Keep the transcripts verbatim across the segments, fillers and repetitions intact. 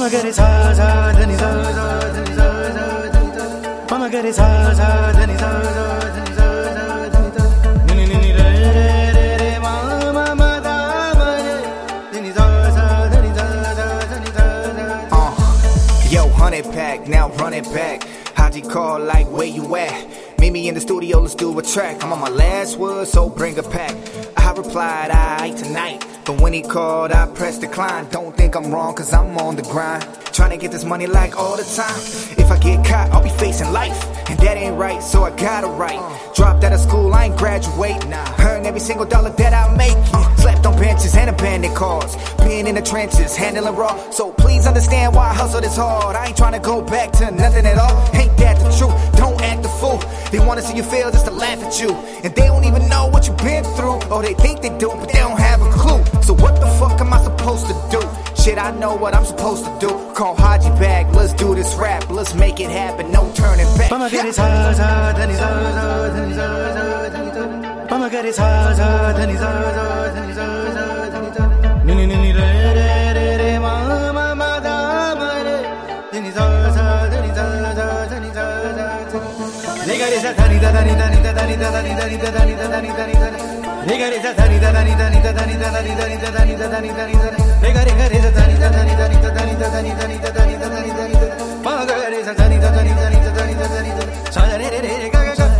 Mama gare sa sa dhani sa sa dhani sa sa dhani sa. Mama gare sa sa dhani sa sa dhani sa sa dhani sa. Ni ni ni ni re re re re ma ma ma da ma re. Dhani sa sa dhani sa sa dhani sa sa. Uh, yo, hundred pack, now run it back. Haji call like, where you at? Meet me in the studio, let's do a track. I'm on my last word, so bring a pack. I replied, aight tonight. But when he called, I pressed decline. Don't think I'm wrong, cause I'm on the grind. Trying to get this money like all the time. If I get caught, I'll be facing life. And that ain't right, so I gotta write. Dropped out of school, I ain't graduate. Earn every single dollar that I make. Slept on benches and abandoned cars. Being in the trenches, handling raw. So please understand why I hustle this hard. I ain't trying to go back to nothing at all. Ain't that the truth? Don't act the fool. They wanna see you fail just to laugh at you. And they don't even know what you've been through. Or they think they do, but they don't have a clue. So what the fuck am I supposed to do? Shit, I know what I'm supposed to do. Call Haji back, let's do this rap. Let's make it happen, no turning back. Mama gare sa sa dhani sa sa dhani sa sa dhani sa. Mama gare sa sa dhani sa sa dhani sa sa dhani sa. Ni ni ni ni re re re re ma ma ma da ma re. Dhani sa sa dhani sa sa dhani sa sa. Ni gare sa dhani da dhani dhani da dhani da dhani dhani da dhani da dhani dhani da. Ni gare sa dhani da dhani dhani da dhani da dhani dhani da dhani da dhani dhani da. Ni gare gare sa dhani da dhani dhani da dhani da dhani dhani da dhani da dhani dhani da. Ma gare sa dhani da dhani dhani da dhani da dhani da. Sa re re re ga ga ga.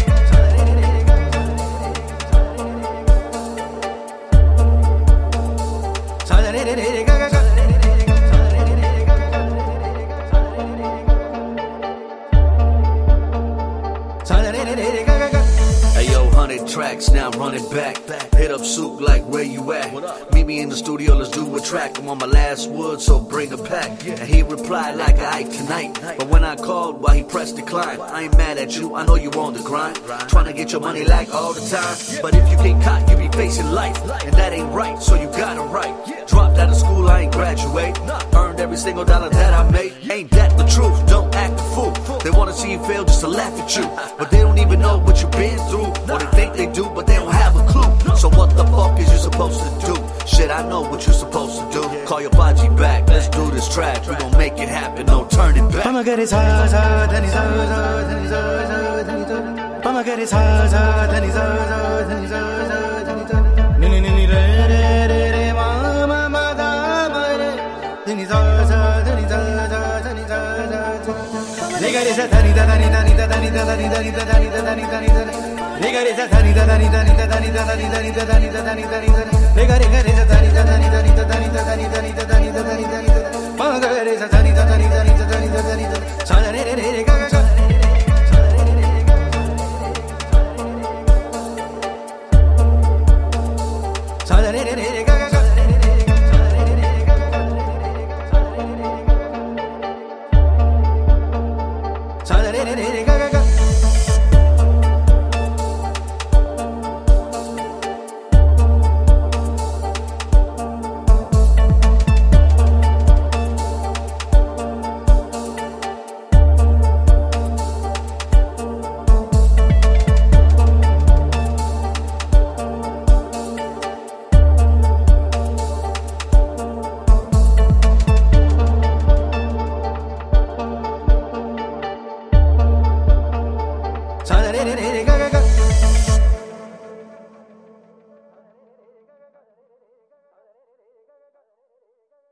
Sa re re re ga ga ga. Sa re re re ga ga ga. Ayo, hundred tracks, now run it back. Hit up Soup like, where you at? Meet me in the studio, let's do a track. I'm on my last word, so bring a pack. And he replied like, aight tonight. But when I called, well, he pressed decline. I ain't mad at you, I know you on the grind. Trying to get your money like all the time. But if you get caught, you be facing life. And that ain't right, so you gotta write. Dropped out of school, I ain't graduate. Earned every single dollar that I made. Ain't that the truth? Don't act the fool. They wanna see you fail just to laugh at you. But they don't even know what you've been through. Or they think they do, but they don't have a clue. So what the fuck is you supposed to do? Shit, I know what you're supposed to do. Call your Baji back, let's do this track. We gon' make it happen, no turning back. Mama gare sa sa dhani sa sa dhani sa sa dhani sa. Mama gare sa sa dhani sa sa dhani sa sa dhani sa. Ni ni ni ni re re re re ma ma ma da ma re. Dhani sa sa dhani sa sa dhani sa sa. Ni gare sa dhani da dhani dhani da dhani da dhani dhani da dhani da dhani dhani da. Ni gare sa dhani da dhani dhani da dhani da dhani dhani da dhani da dhani dhani da. Ni gare gare sa dhani da dhani dhani da dhani da dhani dhani da dhani da dhani dhani da. Ma gare sa dhani da dhani dhani da dhani da dhani da. Sa re re re re ga ga ga. Sa re re re re ga ga ga. Sa re re re re ga ga ga. Sa re re re ga ga ga.